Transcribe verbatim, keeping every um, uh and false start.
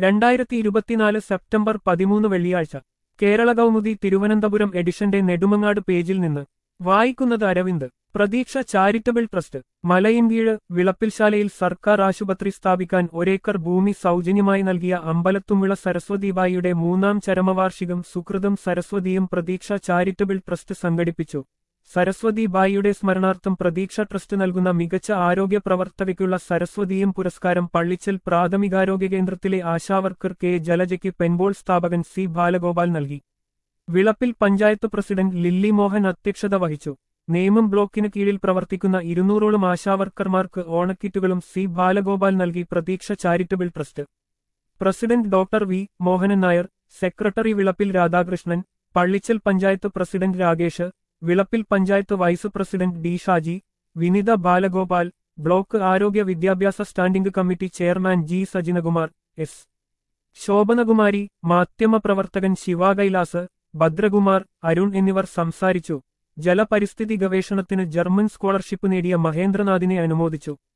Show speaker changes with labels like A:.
A: രണ്ടായിരത്തി ഇരുപത്തിനാല് സെപ്റ്റംബർ പതിമൂന്ന് വെള്ളിയാഴ്ച കേരള കൗമുദി തിരുവനന്തപുരം എഡിഷന്റെ നെടുമങ്ങാട് പേജിൽ നിന്ന് വായിക്കുന്നത് അരവിന്ദ്. പ്രതീക്ഷ ചാരിറ്റബിൾ ട്രസ്റ്റ് മലയിൻകീഴ് വിളപ്പിൽശാലയിൽ സർക്കാർ ആശുപത്രി സ്ഥാപിക്കാൻ ഒരേക്കർ ഭൂമി സൗജന്യമായി നൽകിയ അമ്പലത്തുംവിള സരസ്വതിബായിയുടെ മൂന്നാം ചരമവാർഷികം സുകൃതം സരസ്വതിയും പ്രതീക്ഷ ചാരിറ്റബിൾ ട്രസ്റ്റ് സംഘടിപ്പിച്ചു. സരസ്വതി ബായിയുടെ സ്മരണാർത്ഥം പ്രതീക്ഷ ട്രസ്റ്റ് നൽകുന്ന മികച്ച ആരോഗ്യ പ്രവർത്തകയ്ക്കുള്ള സരസ്വതിയും പുരസ്കാരം പള്ളിച്ചൽ പ്രാഥമികാരോഗ്യ കേന്ദ്രത്തിലെ ആശാവർക്കർ കെ ജലജയ്ക്ക് പെൻബോൾ സ്ഥാപകൻ സി ബാലഗോപാൽ നൽകി. വിളപ്പിൽ പഞ്ചായത്ത് പ്രസിഡന്റ് ലില്ലി മോഹൻ അധ്യക്ഷത വഹിച്ചു. നേമം ബ്ലോക്കിന് കീഴിൽ പ്രവർത്തിക്കുന്ന ഇരുന്നൂറോളം ആശാവർക്കർമാർക്ക് ഓണക്കിറ്റുകളും സി ബാലഗോപാൽ നൽകി Pratheeksha charitable trust president doctor V Mohanan Nair, secretary Vilappil Radhakrishnan, Pallichal panchayat president Rakesh, Vilappil panchayat vice president D Shaji, Vinitha Balagopal, block ആരോഗ്യ വിദ്യാഭ്യാസ standing committee chairman G Sajinakumar, S Shobhanakumari, മാധ്യമപ്രവർത്തകൻ ശിവ കൈലാസ്, ഭദ്രകുമാർ, അരുൺ എന്നിവർ സംസാരിച്ചു. ജലപരിസ്ഥിതി ഗവേഷണത്തിന് ജർമ്മൻ സ്കോളർഷിപ്പ് നേടിയ മഹേന്ദ്രനാഥിനെ അനുമോദിച്ചു.